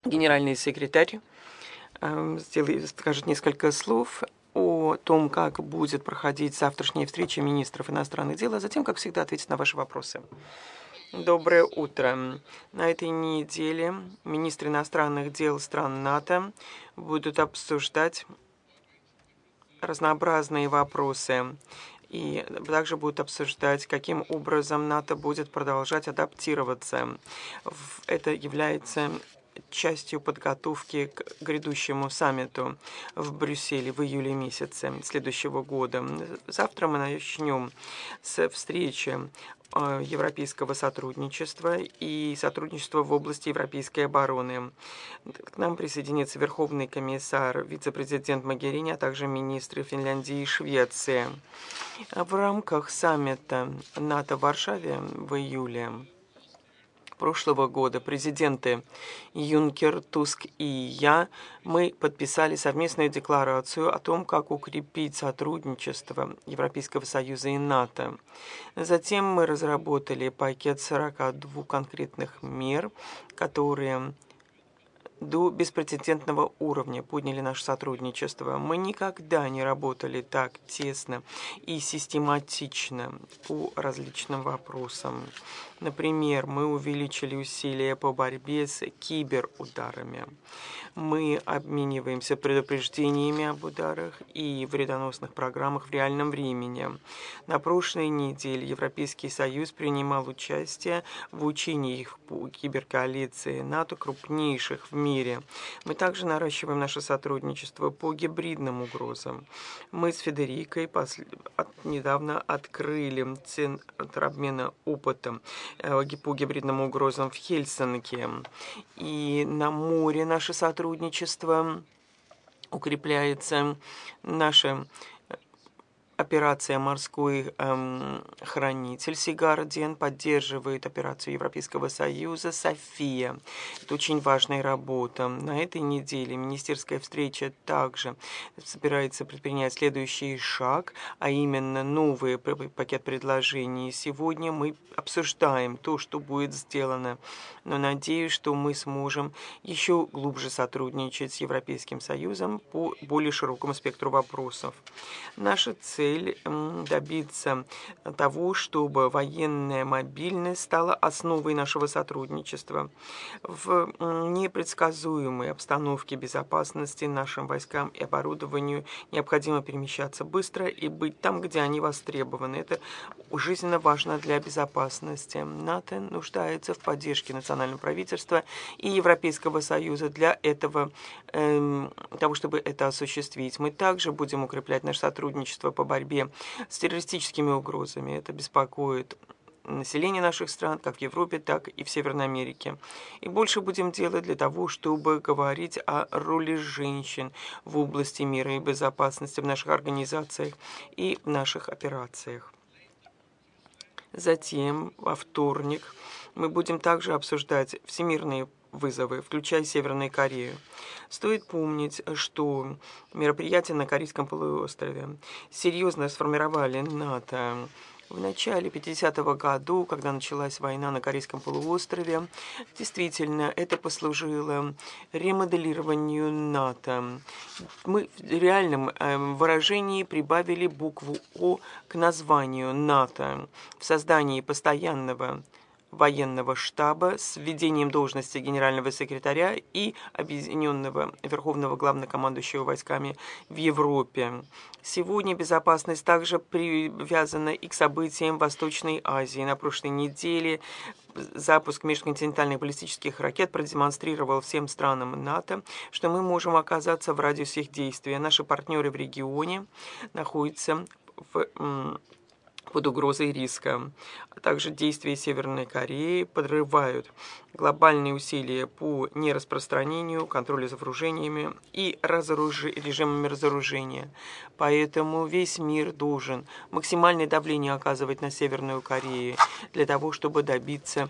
Генеральный секретарь скажет несколько слов о том, как будет проходить завтрашняя встреча министров иностранных дел, а затем, как всегда, ответит на ваши вопросы. Доброе утро. На этой неделе министры иностранных дел стран НАТО будут обсуждать разнообразные вопросы и также будут обсуждать, каким образом НАТО будет продолжать адаптироваться. Это является частью подготовки к грядущему саммиту в Брюсселе в июле месяце следующего года. Завтра мы начнем с встречи европейского сотрудничества и сотрудничества в области европейской обороны. К нам присоединится Верховный комиссар, вице-президент Могерини, а также министры Финляндии и Швеции. В рамках саммита НАТО в Варшаве в июле прошлого года президенты Юнкер, Туск и я, мы подписали совместную декларацию о том, как укрепить сотрудничество Европейского Союза и НАТО. Затем мы разработали пакет 42 конкретных мер, которые до беспрецедентного уровня подняли наше сотрудничество. Мы никогда не работали так тесно и систематично по различным вопросам. Например, мы увеличили усилия по борьбе с киберударами. Мы обмениваемся предупреждениями об ударах и вредоносных программах в реальном времени. На прошлой неделе Европейский Союз принимал участие в учениях по киберкоалиции НАТО, крупнейших в мире. Мы также наращиваем наше сотрудничество по гибридным угрозам. Мы с Федерикой недавно открыли центр обмена опытом по гибридным угрозам в Хельсинки. И на море наше сотрудничество укрепляется. Наша операция «Морской хранитель» Sea Guardian поддерживает операцию Европейского Союза «София». Это очень важная работа. На этой неделе министерская встреча также собирается предпринять следующий шаг, а именно новый пакет предложений. Сегодня мы обсуждаем то, что будет сделано, но надеюсь, что мы сможем еще глубже сотрудничать с Европейским Союзом по более широкому спектру вопросов. Наша цель добиться того, чтобы военная мобильность стала основой нашего сотрудничества. В непредсказуемой обстановке безопасности нашим войскам и оборудованию необходимо перемещаться быстро и быть там, где они востребованы. Это жизненно важно для безопасности. НАТО нуждается в поддержке национального правительства и Европейского Союза для этого, того, чтобы это осуществить. Мы также будем укреплять наше сотрудничество по борьбе с террористическими угрозами. Это беспокоит население наших стран, как в Европе, так и в Северной Америке. И больше будем делать для того, чтобы говорить о роли женщин в области мира и безопасности в наших организациях и в наших операциях. Затем, во вторник, мы будем также обсуждать всемирные вызовы, включая Северную Корею. Стоит помнить, что мероприятия на Корейском полуострове серьезно сформировали НАТО. В начале 50-го года, когда началась война на Корейском полуострове, действительно, это послужило ремоделированию НАТО. Мы в реальном выражении прибавили букву «О» к названию НАТО в создании постоянного военного штаба с введением должности генерального секретаря и объединенного верховного главнокомандующего войсками в Европе. Сегодня безопасность также привязана и к событиям в Восточной Азии. На прошлой неделе запуск межконтинентальных баллистических ракет продемонстрировал всем странам НАТО, что мы можем оказаться в радиусе их действия. Наши партнеры в регионе находятся под угрозой риска. А также действия Северной Кореи подрывают глобальные усилия по нераспространению, контролю за вооружениями и режимами разоружения. Поэтому весь мир должен максимальное давление оказывать на Северную Корею для того, чтобы добиться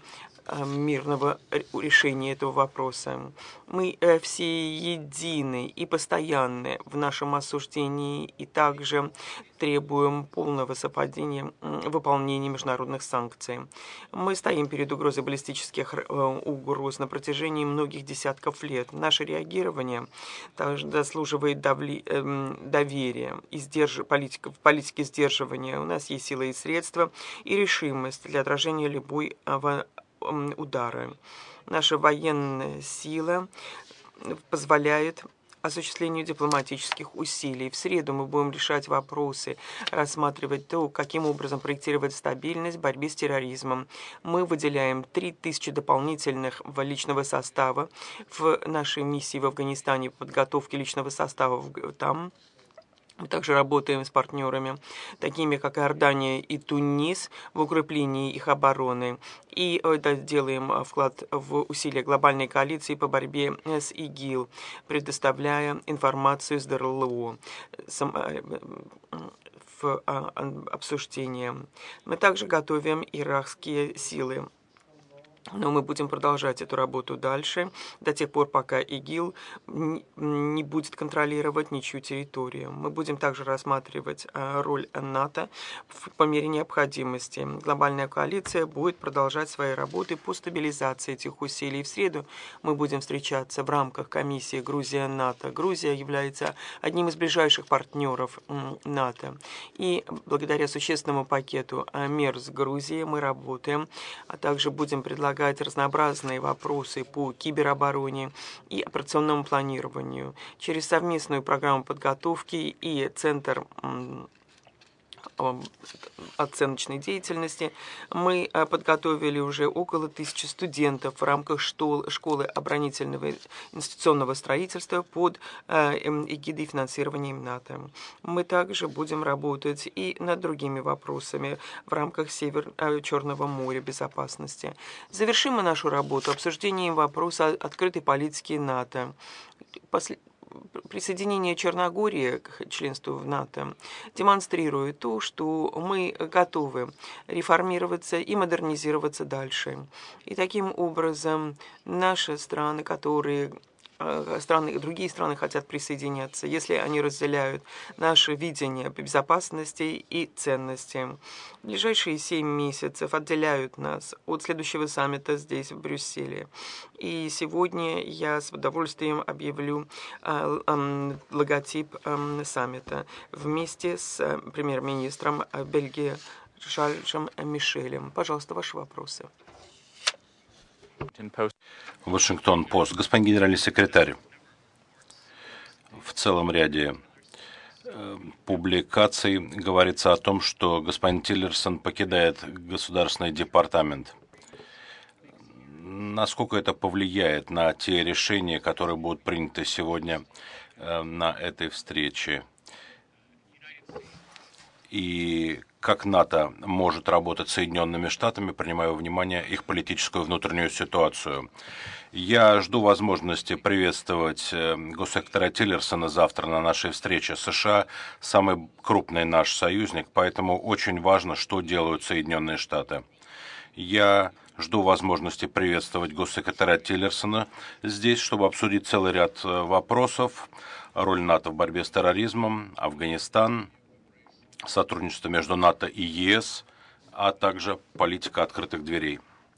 мирного решения этого вопроса. Мы все едины и постоянны в нашем осуждении и также требуем полного совпадения выполнения международных санкций. Мы стоим перед угрозой баллистических угроз на протяжении многих десятков лет. Наше реагирование также заслуживает доверия и политики сдерживания. У нас есть силы и средства и решимость для отражения любой удара. Наша военная сила позволяет осуществлению дипломатических усилий. В среду мы будем решать вопросы, рассматривать то, каким образом проектировать стабильность в борьбе с терроризмом. Мы выделяем 3000 дополнительных личного состава в нашей миссии в Афганистане, подготовке личного состава там. Мы также работаем с партнерами, такими как Иордания и Тунис, в укреплении их обороны. И делаем вклад в усилия глобальной коалиции по борьбе с ИГИЛ, предоставляя информацию с ДРЛО в обсуждение. Мы также готовим иракские силы. Но мы будем продолжать эту работу дальше, до тех пор, пока ИГИЛ не будет контролировать ничью территорию. Мы будем также рассматривать роль НАТО по мере необходимости. Глобальная коалиция будет продолжать свои работы по стабилизации этих усилий. В среду мы будем встречаться в рамках комиссии Грузия-НАТО. Грузия является одним из ближайших партнеров НАТО. И благодаря существенному пакету мер с Грузией мы работаем, а также будем предлагать разнообразные вопросы по киберобороне и операционному планированию. Через совместную программу подготовки и Центр оценочной деятельности мы подготовили уже около 1000 студентов в рамках школы оборонительного институционного строительства под эгидой финансирования НАТО. Мы также будем работать и над другими вопросами в рамках Черного моря безопасности. Завершим мы нашу работу обсуждением вопроса открытой политики НАТО. Присоединение Черногории к членству в НАТО демонстрирует то, что мы готовы реформироваться и модернизироваться дальше. И таким образом наши страны, другие страны хотят присоединяться, если они разделяют наше видение безопасности и ценности. Ближайшие 7 месяцев отделяют нас от следующего саммита здесь, в Брюсселе. И сегодня я с удовольствием объявлю логотип саммита вместе с премьер-министром Бельгии Шарлем Мишелем. Пожалуйста, ваши вопросы. Вашингтон-Пост. Господин генеральный секретарь, в целом ряде публикаций говорится о том, что господин Тиллерсон покидает Государственный департамент. Насколько это повлияет на те решения, которые будут приняты сегодня на этой встрече? И как НАТО может работать с Соединенными Штатами, принимая во внимание их политическую внутреннюю ситуацию. Я жду возможности приветствовать госсекретаря Тиллерсона завтра на нашей встрече. США – самый крупный наш союзник, поэтому очень важно, что делают Соединенные Штаты. Я жду возможности приветствовать госсекретаря Тиллерсона здесь, чтобы обсудить целый ряд вопросов. Роль НАТО в борьбе с терроризмом, Афганистан, сотрудничество между НАТО и ЕС, а также политика открытых дверей.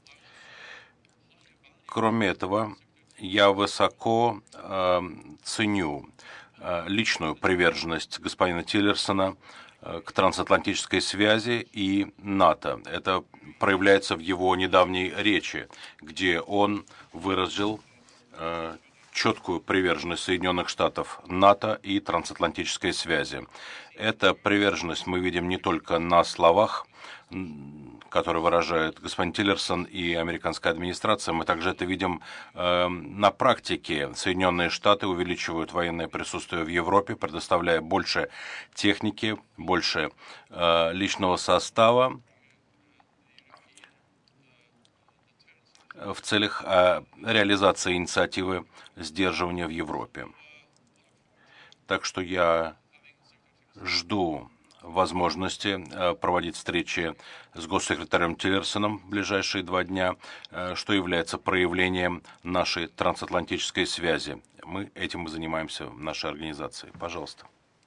Кроме этого, я высоко ценю личную приверженность господина Тиллерсона к трансатлантической связи и НАТО. Это проявляется в его недавней речи, где он выразил четкую приверженность Соединенных Штатов НАТО и трансатлантической связи. Эта приверженность мы видим не только на словах, которые выражают господин Тиллерсон и американская администрация, мы также это видим на практике. Соединенные Штаты увеличивают военное присутствие в Европе, предоставляя больше техники, больше личного состава в целях реализации инициативы сдерживания в Европе. Так что я жду возможности проводить встречи с госсекретарем Тиллерсоном в ближайшие 2 дня, что является проявлением нашей трансатлантической связи. Мы этим и занимаемся в нашей организации. Пожалуйста.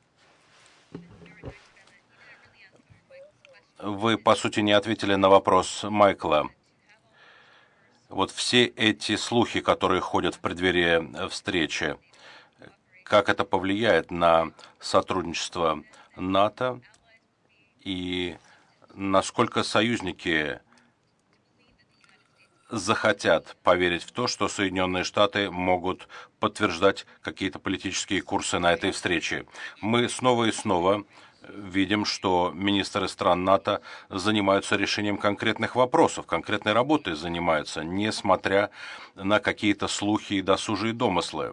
Вы, по сути, не ответили на вопрос Майкла. Вот все эти слухи, которые ходят в преддверии встречи, как это повлияет на сотрудничество НАТО и насколько союзники захотят поверить в то, что Соединенные Штаты могут подтверждать какие-то политические курсы на этой встрече. Мы снова и снова видим, что министры стран НАТО занимаются решением конкретных вопросов, конкретной работой занимаются, несмотря на какие-то слухи и досужие домыслы.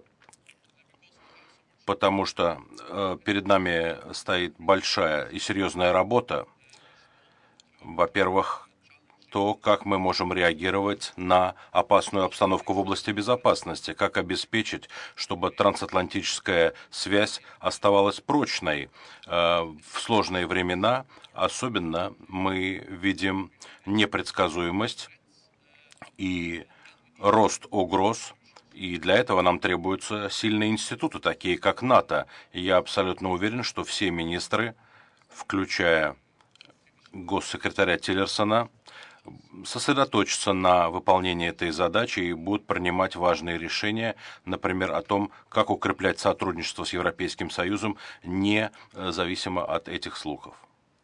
Потому что перед нами стоит большая и серьезная работа. Во-первых, то, как мы можем реагировать на опасную обстановку в области безопасности, как обеспечить, чтобы трансатлантическая связь оставалась прочной в сложные времена. Особенно мы видим непредсказуемость и рост угроз, и для этого нам требуются сильные институты, такие как НАТО. И я абсолютно уверен, что все министры, включая госсекретаря Тиллерсона, сосредоточатся на выполнении этой задачи и будут принимать важные решения, например, о том, как укреплять сотрудничество с Европейским Союзом, независимо от этих слухов.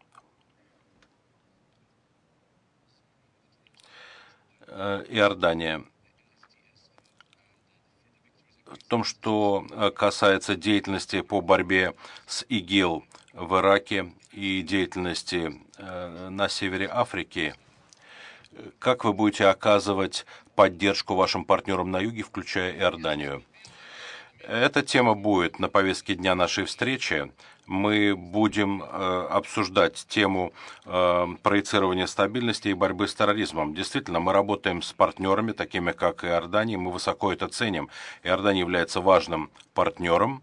Иордания. В том, что касается деятельности по борьбе с ИГИЛ в Ираке и деятельности на севере Африки, как вы будете оказывать поддержку вашим партнерам на юге, включая Иорданию? Эта тема будет на повестке дня нашей встречи. Мы будем обсуждать тему проецирования стабильности и борьбы с терроризмом. Действительно, мы работаем с партнерами, такими как Иордания, мы высоко это ценим. Иордания является важным партнером,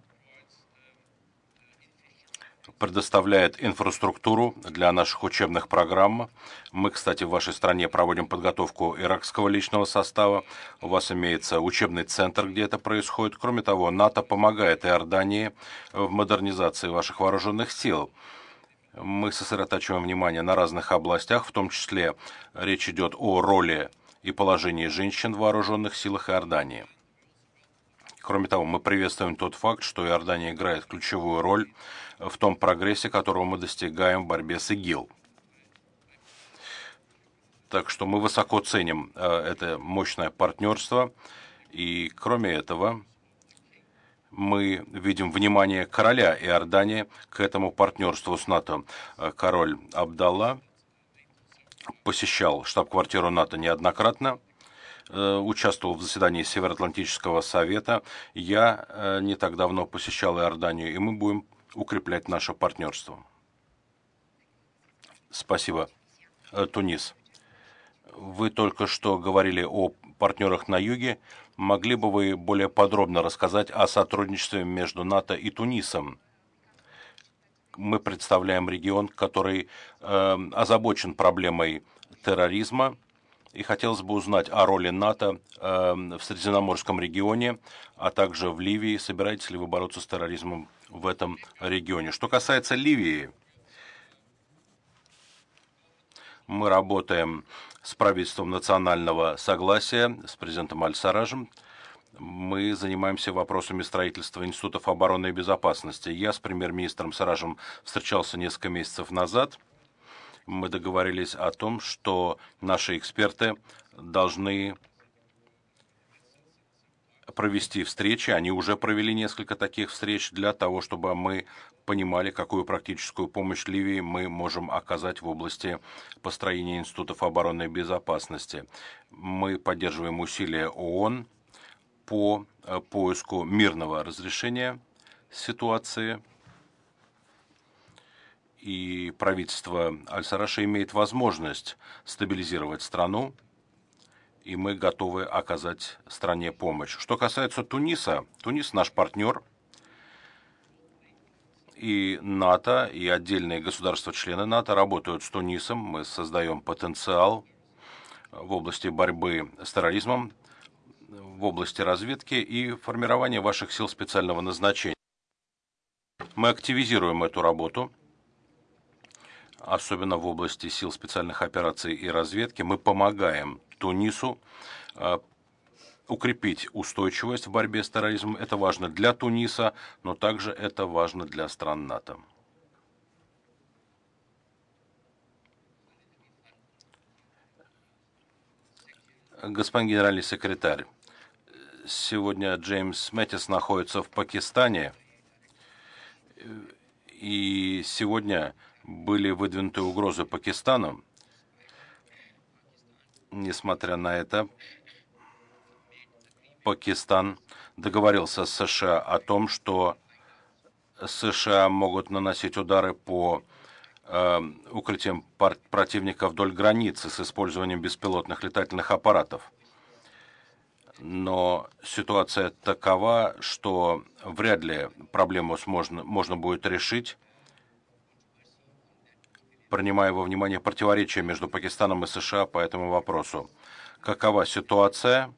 предоставляет инфраструктуру для наших учебных программ. Мы, кстати, в вашей стране проводим подготовку иракского личного состава. У вас имеется учебный центр, где это происходит. Кроме того, НАТО помогает Иордании в модернизации ваших вооруженных сил. Мы сосредотачиваем внимание на разных областях, в том числе речь идет о роли и положении женщин в вооруженных силах Иордании. Кроме того, мы приветствуем тот факт, что Иордания играет ключевую роль в том прогрессе, которого мы достигаем в борьбе с ИГИЛ. Так что мы высоко ценим это мощное партнерство. И кроме этого, мы видим внимание короля Иордании к этому партнерству с НАТО. Король Абдалла посещал штаб-квартиру НАТО неоднократно, участвовал в заседании Североатлантического совета. Я не так давно посещал Иорданию, и мы будем укреплять наше партнерство. Спасибо. Тунис. Вы только что говорили о партнерах на юге. Могли бы вы более подробно рассказать о сотрудничестве между НАТО и Тунисом? Мы представляем регион, который озабочен проблемой терроризма, и хотелось бы узнать о роли НАТО в Средиземноморском регионе, а также в Ливии. Собираетесь ли вы бороться с терроризмом в этом регионе? Что касается Ливии, мы работаем с правительством национального согласия, с президентом Аль-Саражем. Мы занимаемся вопросами строительства институтов обороны и безопасности. Я с премьер-министром Саражем встречался несколько месяцев назад. Мы договорились о том, что наши эксперты должны провести встречи. Они уже провели несколько таких встреч для того, чтобы мы понимали, какую практическую помощь Ливии мы можем оказать в области построения институтов обороны и безопасности. Мы поддерживаем усилия ООН по поиску мирного разрешения ситуации. И правительство Аль-Сараша имеет возможность стабилизировать страну, и мы готовы оказать стране помощь. Что касается Туниса, Тунис наш партнер, И НАТО, и отдельные государства-члены НАТО работают с Тунисом. Мы создаем потенциал в области борьбы с терроризмом, в области разведки и формирования ваших сил специального назначения. Мы активизируем эту работу, особенно в области сил специальных операций и разведки. Мы помогаем Тунису укрепить устойчивость в борьбе с терроризмом. Это важно для Туниса, но также это важно для стран НАТО. Господин генеральный секретарь, сегодня Джеймс Мэттис находится в Пакистане, и сегодня были выдвинуты угрозы Пакистану. Несмотря на это, Пакистан договорился с США о том, что США могут наносить удары по укрытиям противника вдоль границы с использованием беспилотных летательных аппаратов. Но ситуация такова, что вряд ли проблему можно будет решить, принимая во внимание противоречия между Пакистаном и США по этому вопросу. Какова ситуация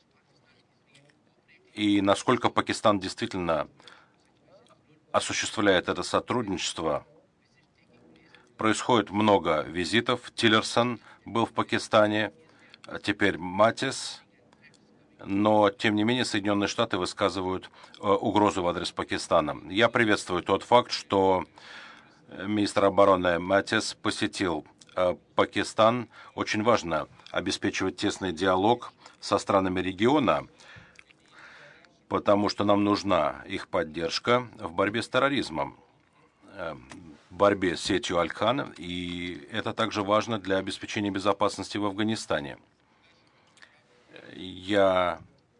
и насколько Пакистан действительно осуществляет это сотрудничество? Происходит много визитов. Тиллерсон был в Пакистане, теперь Матис. Но, тем не менее, Соединенные Штаты высказывают угрозу в адрес Пакистана. Я приветствую тот факт, что министр обороны Матис посетил Пакистан. Очень важно обеспечивать тесный диалог со странами региона, потому что нам нужна их поддержка в борьбе с терроризмом, в борьбе с сетью Аль-Кан, и это также важно для обеспечения безопасности в Афганистане. Для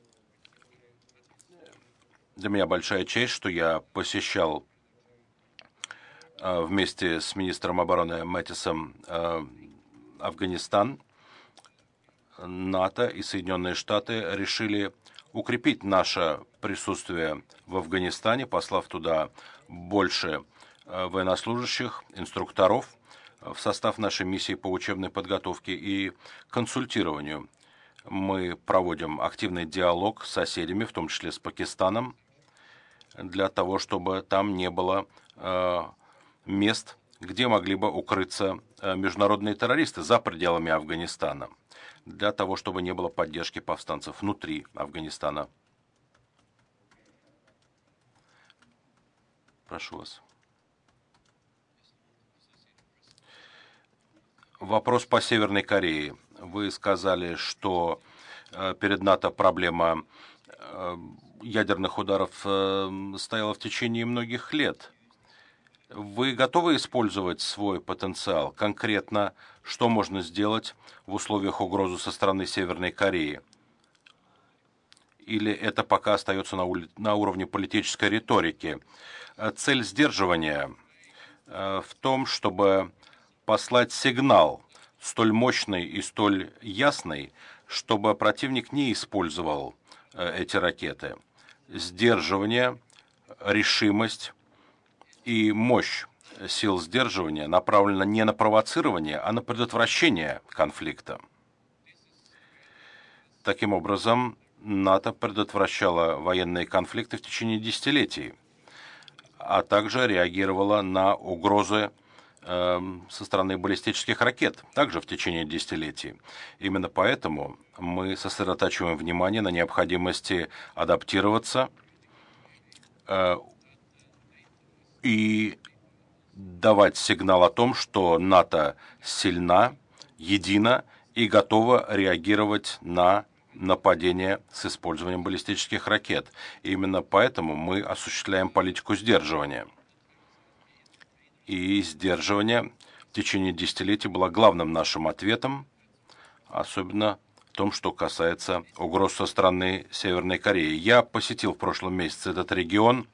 меня большая честь, что я посещал вместе с министром обороны Мэттисом Афганистан. НАТО и Соединенные Штаты решили укрепить наше присутствие в Афганистане, послав туда больше военнослужащих, инструкторов в состав нашей миссии по учебной подготовке и консультированию. Мы проводим активный диалог с соседями, в том числе с Пакистаном, для того, чтобы там не было мест, где могли бы укрыться международные террористы за пределами Афганистана, для того, чтобы не было поддержки повстанцев внутри Афганистана. Прошу вас. Вопрос по Северной Корее. Вы сказали, что перед НАТО проблема ядерных ударов стояла в течение многих лет. Вы готовы использовать свой потенциал? Конкретно, что можно сделать в условиях угрозы со стороны Северной Кореи? Или это пока остается на уровне политической риторики? Цель сдерживания в том, чтобы послать сигнал столь мощный и столь ясный, чтобы противник не использовал эти ракеты. Сдерживание, решимость и мощь сил сдерживания направлена не на провоцирование, а на предотвращение конфликта. Таким образом, НАТО предотвращало военные конфликты в течение десятилетий, а также реагировало на угрозы со стороны баллистических ракет, также в течение десятилетий. Именно поэтому мы сосредотачиваем внимание на необходимости адаптироваться и давать сигнал о том, что НАТО сильна, едина и готова реагировать на нападения с использованием баллистических ракет. И именно поэтому мы осуществляем политику сдерживания. И сдерживание в течение десятилетий было главным нашим ответом, особенно в том, что касается угроз со стороны Северной Кореи. Я посетил в прошлом месяце этот регион.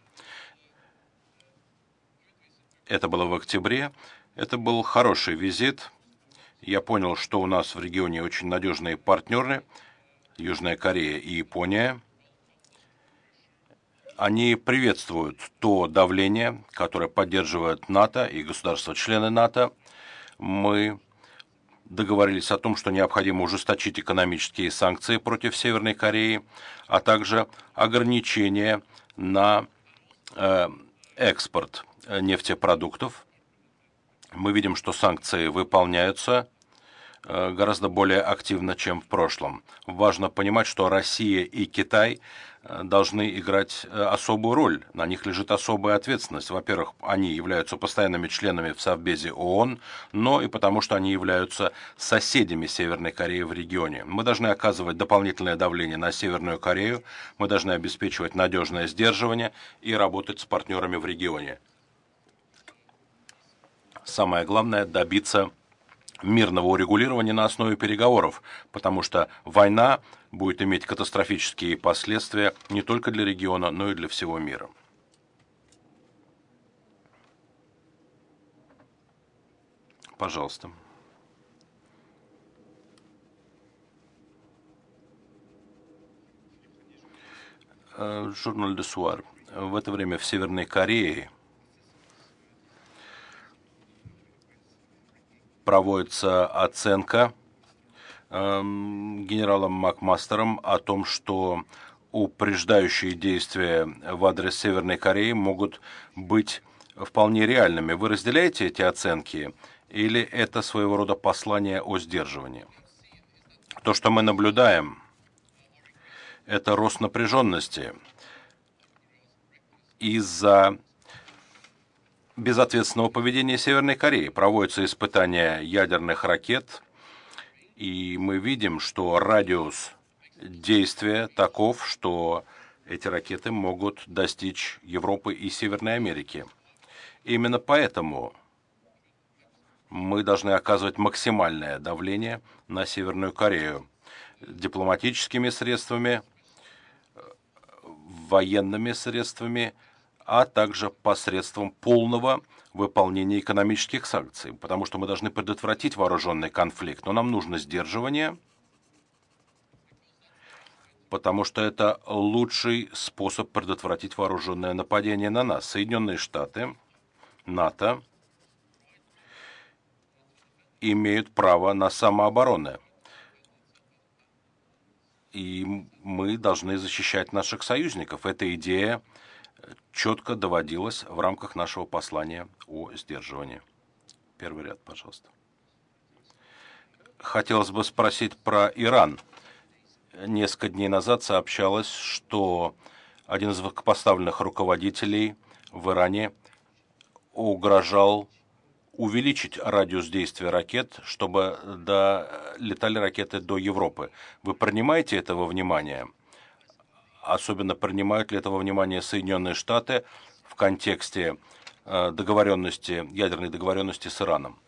Это было в октябре. Это был хороший визит. Я понял, что у нас в регионе очень надежные партнеры, Южная Корея и Япония. Они приветствуют то давление, которое поддерживает НАТО и государства-члены НАТО. Мы договорились о том, что необходимо ужесточить экономические санкции против Северной Кореи, а также ограничения на экспорт нефтепродуктов. Мы видим, что санкции выполняются гораздо более активно, чем в прошлом. Важно понимать, что Россия и Китай должны играть особую роль. На них лежит особая ответственность. Во-первых, они являются постоянными членами в Совбезе ООН, но и потому, что они являются соседями Северной Кореи в регионе. Мы должны оказывать дополнительное давление на Северную Корею, мы должны обеспечивать надежное сдерживание и работать с партнерами в регионе. Самое главное – добиться мирного урегулирования на основе переговоров, потому что война будет иметь катастрофические последствия не только для региона, но и для всего мира. Пожалуйста. Журнал «Le Soir». В это время в Северной Корее проводится оценка генералом Макмастером о том, что упреждающие действия в адрес Северной Кореи могут быть вполне реальными. Вы разделяете эти оценки или это своего рода послание о сдерживании? То, что мы наблюдаем, это рост напряженности из-за безответственного поведения Северной Кореи. Проводятся испытания ядерных ракет, и мы видим, что радиус действия таков, что эти ракеты могут достичь Европы и Северной Америки. Именно поэтому мы должны оказывать максимальное давление на Северную Корею дипломатическими средствами, военными средствами, а также посредством полного выполнения экономических санкций, потому что мы должны предотвратить вооруженный конфликт, но нам нужно сдерживание, потому что это лучший способ предотвратить вооруженное нападение на нас. Соединенные Штаты, НАТО имеют право на самооборону, и мы должны защищать наших союзников. Эта идея четко доводилась в рамках нашего послания о сдерживании. Первый ряд, пожалуйста. Хотелось бы спросить про Иран. Несколько дней назад сообщалось, что один из высокопоставленных руководителей в Иране угрожал увеличить радиус действия ракет, чтобы долетали ракеты до Европы. Вы принимаете это во внимание? Особенно принимают ли это во внимание Соединенные Штаты в контексте ядерной договоренности с Ираном?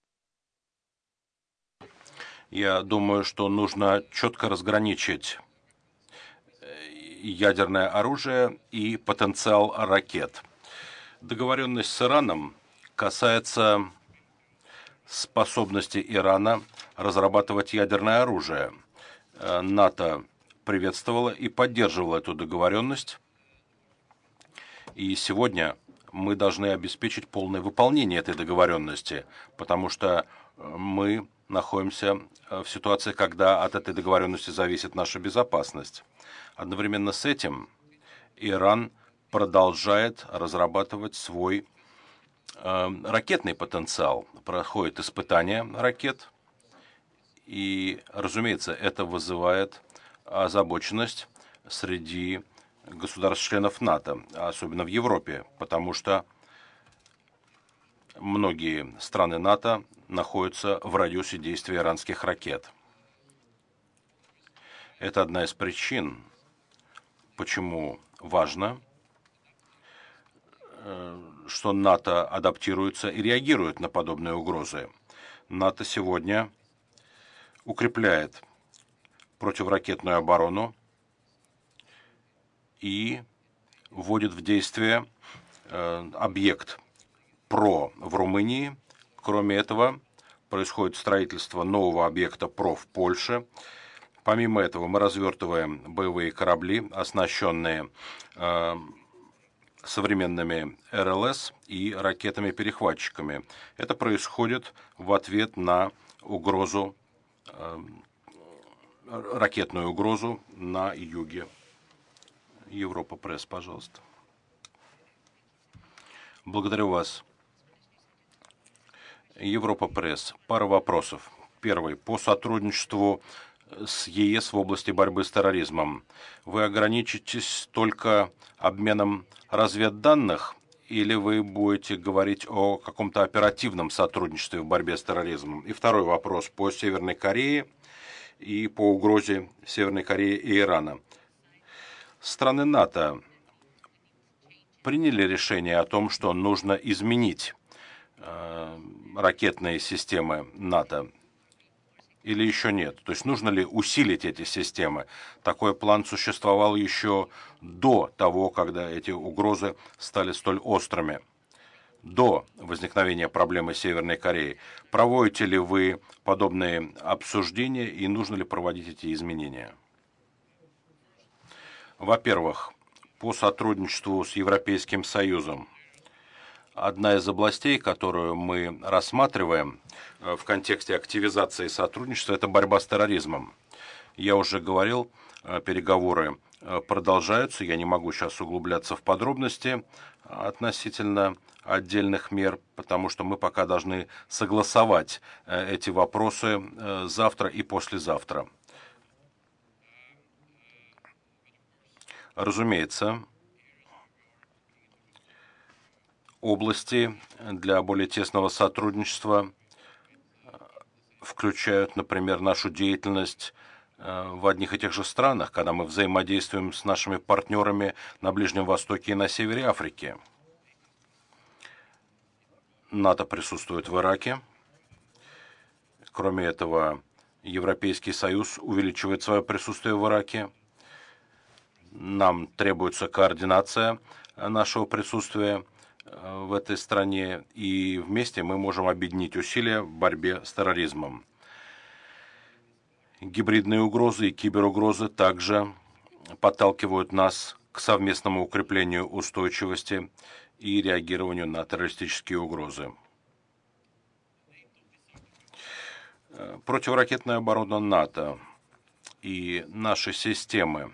Я думаю, что нужно четко разграничить ядерное оружие и потенциал ракет. Договоренность с Ираном касается способности Ирана разрабатывать ядерное оружие. НАТО приветствовала и поддерживала эту договоренность. И сегодня мы должны обеспечить полное выполнение этой договоренности, потому что мы находимся в ситуации, когда от этой договоренности зависит наша безопасность. Одновременно с этим Иран продолжает разрабатывать свой ракетный потенциал, проходит испытания ракет, и, разумеется, это вызывает озабоченность среди государств-членов НАТО, особенно в Европе, потому что многие страны НАТО находятся в радиусе действия иранских ракет. Это одна из причин, почему важно, что НАТО адаптируется и реагирует на подобные угрозы. НАТО сегодня укрепляет противоракетную оборону и вводит в действие объект ПРО в Румынии. Кроме этого, происходит строительство нового объекта ПРО в Польше. Помимо этого, мы развертываем боевые корабли, оснащенные современными РЛС и ракетами-перехватчиками. Это происходит в ответ на угрозу, ракетную угрозу на юге. Европа Пресс, пожалуйста. Благодарю вас. Европа Пресс. Пара вопросов. Первый. По сотрудничеству с ЕС в области борьбы с терроризмом. Вы ограничитесь только обменом разведданных или вы будете говорить о каком-то оперативном сотрудничестве в борьбе с терроризмом? И второй вопрос по Северной Корее и по угрозе Северной Кореи и Ирана. Страны НАТО приняли решение о том, что нужно изменить ракетные системы НАТО, или еще нет? То есть нужно ли усилить эти системы? Такой план существовал еще до того, когда эти угрозы стали столь острыми, до возникновения проблемы Северной Кореи. Проводите ли вы подобные обсуждения и нужно ли проводить эти изменения? Во-первых, по сотрудничеству с Европейским Союзом. Одна из областей, которую мы рассматриваем в контексте активизации сотрудничества, это борьба с терроризмом. Я уже говорил, переговоры продолжаются, я не могу сейчас углубляться в подробности относительно отдельных мер, потому что мы пока должны согласовать эти вопросы завтра и послезавтра. Разумеется, области для более тесного сотрудничества включают, например, нашу деятельность в одних и тех же странах, когда мы взаимодействуем с нашими партнерами на Ближнем Востоке и на севере Африки. НАТО присутствует в Ираке. Кроме этого, Европейский Союз увеличивает свое присутствие в Ираке. Нам требуется координация нашего присутствия в этой стране, и вместе мы можем объединить усилия в борьбе с терроризмом. Гибридные угрозы и киберугрозы также подталкивают нас к совместному укреплению устойчивости и реагированию на террористические угрозы. Противоракетная оборона НАТО и наши системы.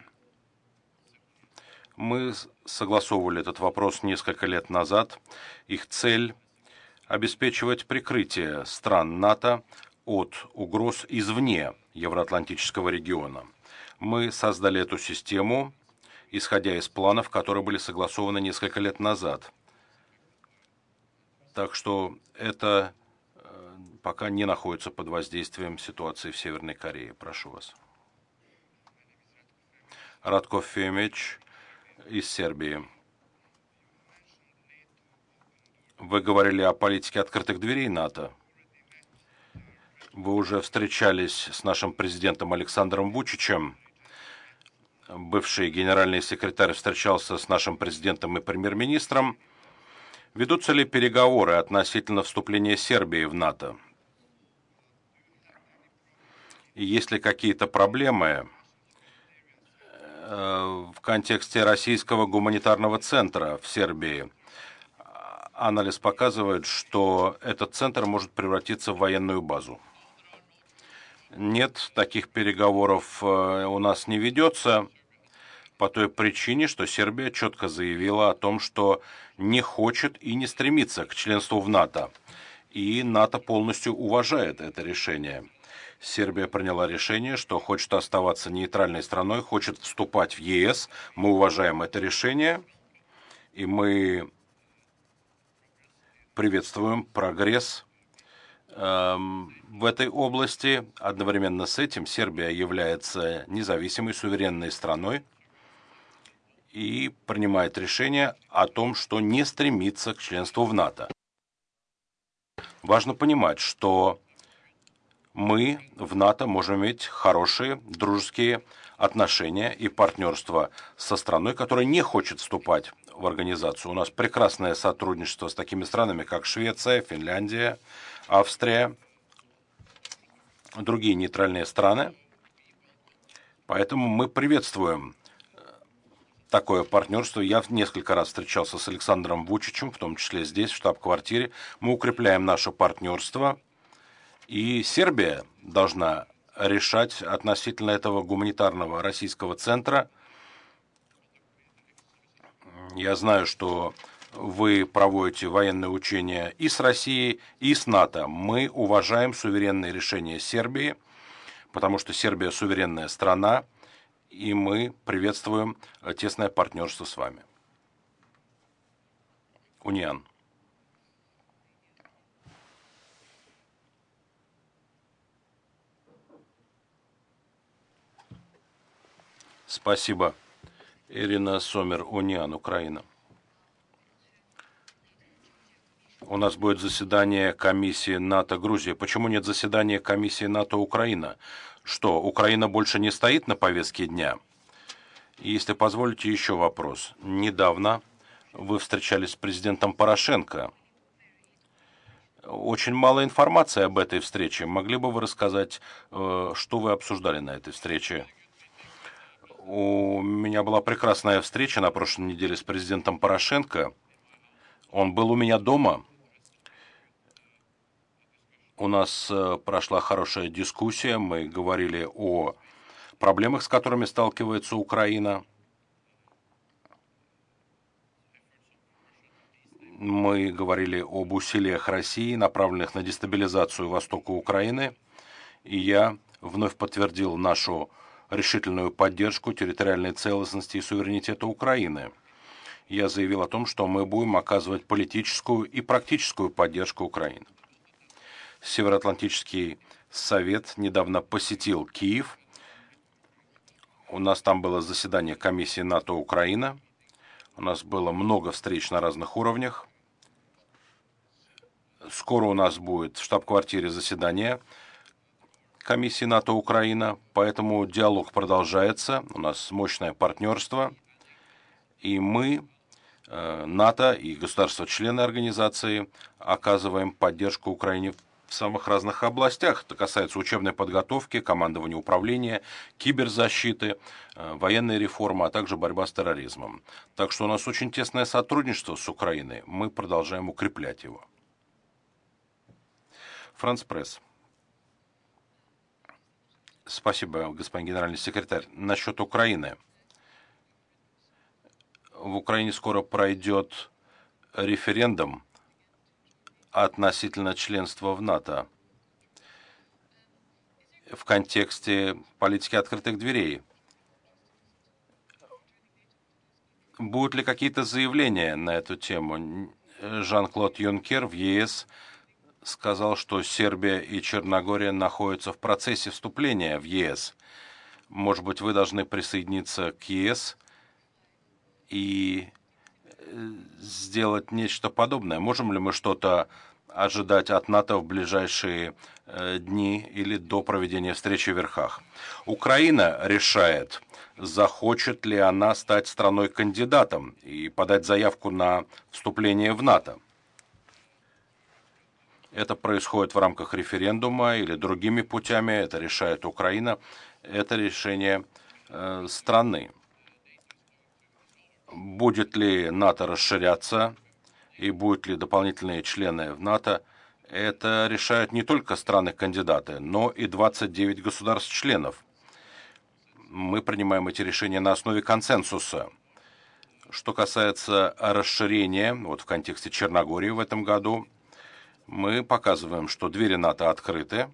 Мы согласовывали этот вопрос несколько лет назад. Их цель – обеспечивать прикрытие стран НАТО от угроз извне Евроатлантического региона. Мы создали эту систему, исходя из планов, которые были согласованы несколько лет назад. Так что это пока не находится под воздействием ситуации в Северной Корее. Прошу вас. Радко Фемич из Сербии. Вы говорили о политике открытых дверей НАТО. Вы уже встречались с нашим президентом Александром Вучичем. Бывший генеральный секретарь встречался с нашим президентом и премьер-министром. Ведутся ли переговоры относительно вступления Сербии в НАТО? И есть ли какие-то проблемы в контексте российского гуманитарного центра в Сербии? Анализ показывает, что этот центр может превратиться в военную базу. Нет, таких переговоров у нас не ведется по той причине, что Сербия четко заявила о том, что не хочет и не стремится к членству в НАТО. И НАТО полностью уважает это решение. Сербия приняла решение, что хочет оставаться нейтральной страной, хочет вступать в ЕС. Мы уважаем это решение, и мы приветствуем прогресс в этой области. Одновременно с этим Сербия является независимой, суверенной страной и принимает решение о том, что не стремится к членству в НАТО. Важно понимать, что мы в НАТО можем иметь хорошие дружеские отношения и партнерство со страной, которая не хочет вступать в организацию. У нас прекрасное сотрудничество с такими странами, как Швеция, Финляндия, Австрия, другие нейтральные страны. Поэтому мы приветствуем такое партнерство. Я несколько раз встречался с Александром Вучичем, в том числе здесь, в штаб-квартире. Мы укрепляем наше партнерство, и Сербия должна решать относительно этого гуманитарного российского центра. Я знаю, что вы проводите военные учения и с Россией, и с НАТО. Мы уважаем суверенные решения Сербии, потому что Сербия суверенная страна, и мы приветствуем тесное партнерство с вами. Униан. Спасибо. Ирина Сомер, Униан, Украина. У нас будет заседание комиссии НАТО-Грузия. Почему нет заседания комиссии НАТО-Украина? Что, Украина больше не стоит на повестке дня? И если позволите, еще вопрос. Недавно вы встречались с президентом Порошенко. Очень мало информации об этой встрече. Могли бы вы рассказать, что вы обсуждали на этой встрече? У меня была прекрасная встреча на прошлой неделе с президентом Порошенко. Он был у меня дома. У нас прошла хорошая дискуссия. Мы говорили о проблемах, с которыми сталкивается Украина. Мы говорили об усилиях России, направленных на дестабилизацию востока Украины. И я вновь подтвердил нашу решительную поддержку территориальной целостности и суверенитета Украины. Я заявил о том, что мы будем оказывать политическую и практическую поддержку Украины. Североатлантический совет недавно посетил Киев. У нас там было заседание комиссии НАТО-Украина. У нас было много встреч на разных уровнях. Скоро у нас будет в штаб-квартире заседание комиссии НАТО-Украина, поэтому диалог продолжается. У нас мощное партнерство. И мы, НАТО и государства-члены организации, оказываем поддержку Украине в самых разных областях. Это касается учебной подготовки, командования управления, киберзащиты, военной реформы, а также борьба с терроризмом. Так что у нас очень тесное сотрудничество с Украиной. Мы продолжаем укреплять его. Франц Пресс. Спасибо, господин генеральный секретарь. Насчет Украины. В Украине скоро пройдет референдум относительно членства в НАТО в контексте политики открытых дверей. Будут ли какие-то заявления на эту тему? Жан-Клод Юнкер в ЕС сказал, что Сербия и Черногория находятся в процессе вступления в ЕС. Может быть, вы должны присоединиться к ЕС и сделать нечто подобное? Можем ли мы что-то ожидать от НАТО в ближайшие дни или до проведения встречи в Верхах? Украина решает, захочет ли она стать страной-кандидатом и подать заявку на вступление в НАТО. Это происходит в рамках референдума или другими путями, это решает Украина, это решение страны. Будет ли НАТО расширяться и будут ли дополнительные члены в НАТО, это решают не только страны-кандидаты, но и 29 государств-членов. Мы принимаем эти решения на основе консенсуса. Что касается расширения, вот в контексте Черногории в этом году, мы показываем, что двери НАТО открыты.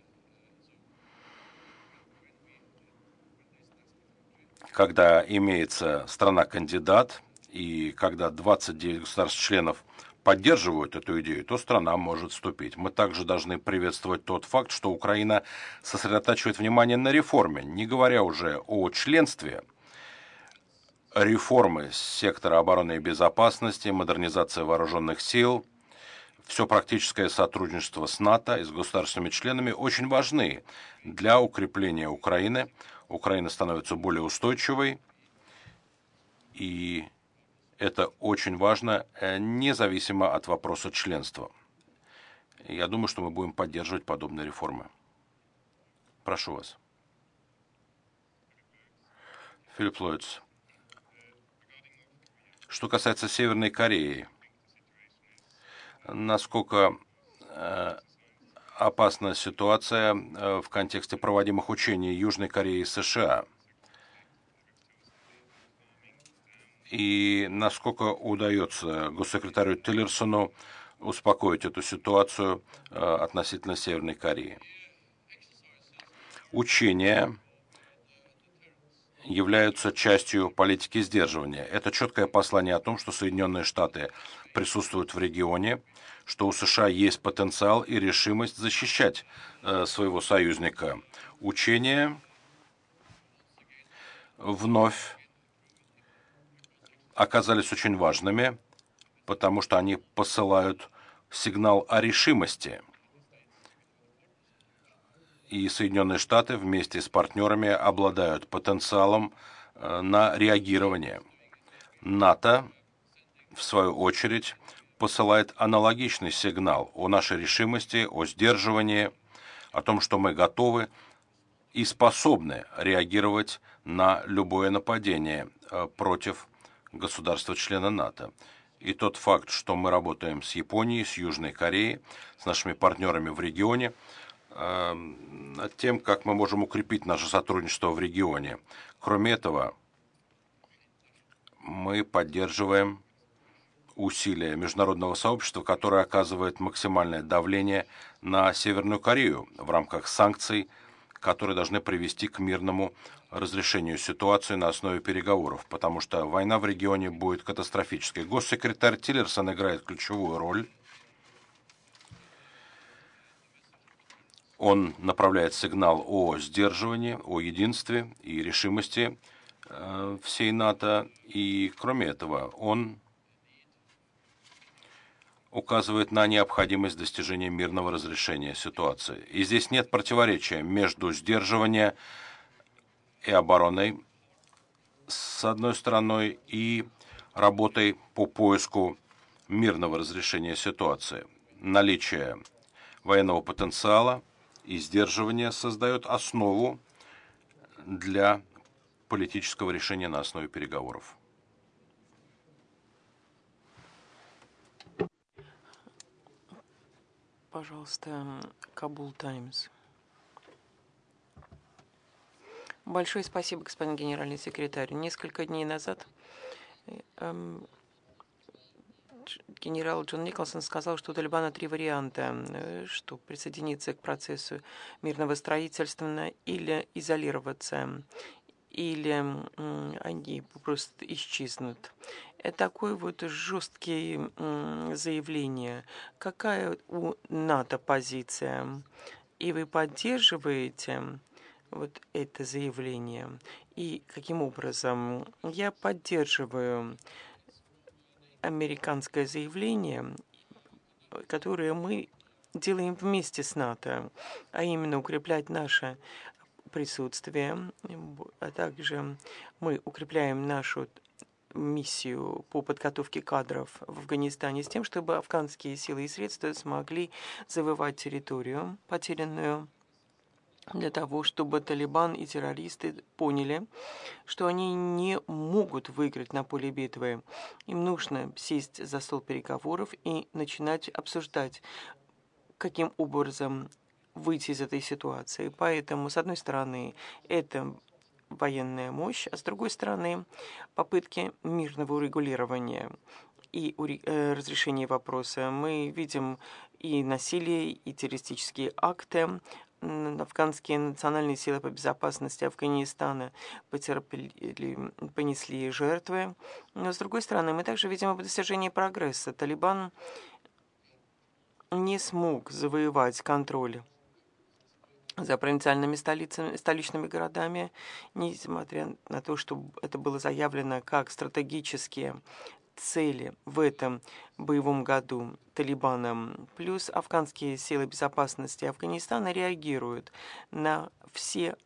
Когда имеется страна-кандидат и когда 29 государств-членов поддерживают эту идею, то страна может вступить. Мы также должны приветствовать тот факт, что Украина сосредотачивает внимание на реформе, не говоря уже о членстве. Реформы сектора обороны и безопасности, модернизация вооруженных сил, все практическое сотрудничество с НАТО и с государственными членами очень важны для укрепления Украины. Украина становится более устойчивой, и это очень важно, независимо от вопроса членства. Я думаю, что мы будем поддерживать подобные реформы. Прошу вас. Филипп Лойдс. Что касается Северной Кореи, насколько опасна ситуация в контексте проводимых учений Южной Кореи и США? И насколько удается госсекретарю Тиллерсону успокоить эту ситуацию относительно Северной Кореи? Учения являются частью политики сдерживания. Это четкое послание о том, что Соединенные Штаты присутствуют в регионе, что у США есть потенциал и решимость защищать своего союзника. Учения вновь оказались очень важными, потому что они посылают сигнал о решимости. И Соединенные Штаты вместе с партнерами обладают потенциалом на реагирование. НАТО, в свою очередь, посылает аналогичный сигнал о нашей решимости, о сдерживании, о том, что мы готовы и способны реагировать на любое нападение против государства-члена НАТО. И тот факт, что мы работаем с Японией, с Южной Кореей, с нашими партнерами в регионе, над тем, как мы можем укрепить наше сотрудничество в регионе. Кроме этого, мы поддерживаем усилия международного сообщества, которое оказывает максимальное давление на Северную Корею в рамках санкций, которые должны привести к мирному разрешению ситуации на основе переговоров, потому что война в регионе будет катастрофической. Госсекретарь Тиллерсон играет ключевую роль. Он направляет сигнал о сдерживании, о единстве и решимости всей НАТО. И кроме этого, он указывает на необходимость достижения мирного разрешения ситуации. И здесь нет противоречия между сдерживанием и обороной, с одной стороны, и работой по поиску мирного разрешения ситуации. Наличие военного потенциала и сдерживание создает основу для политического решения на основе переговоров. Пожалуйста, Кабул Таймс. Большое спасибо, господин генеральный секретарь. Несколько дней назад генерал Джон Николсон сказал, что у Талибана 3 варианта, что присоединиться к процессу мирного строительства или изолироваться, или они просто исчезнут. Это такое вот жесткие заявление. Какая у НАТО позиция? И вы поддерживаете вот это заявление? И каким образом? Я поддерживаю американское заявление, которое мы делаем вместе с НАТО, а именно укреплять наше присутствие, а также мы укрепляем нашу миссию по подготовке кадров в Афганистане с тем, чтобы афганские силы и средства смогли завоевать территорию, потерянную, для того, чтобы Талибан и террористы поняли, что они не могут выиграть на поле битвы. Им нужно сесть за стол переговоров и начинать обсуждать, каким образом выйти из этой ситуации. Поэтому, с одной стороны, это военная мощь, а с другой стороны, попытки мирного урегулирования и разрешения вопроса. Мы видим и насилие, и террористические акты. Афганские национальные силы по безопасности Афганистана понесли жертвы. Но, с другой стороны, мы также видим об достижении прогресса. Талибан не смог завоевать контроль за провинциальными столичными городами, несмотря на то, что это было заявлено как стратегические цели в этом боевом году Талибаном. Плюс афганские силы безопасности Афганистана реагируют на все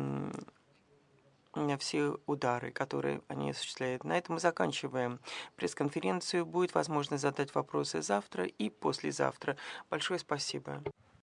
удары, которые они осуществляют. На этом мы заканчиваем пресс-конференцию. Будет возможность задать вопросы завтра и послезавтра. Большое спасибо.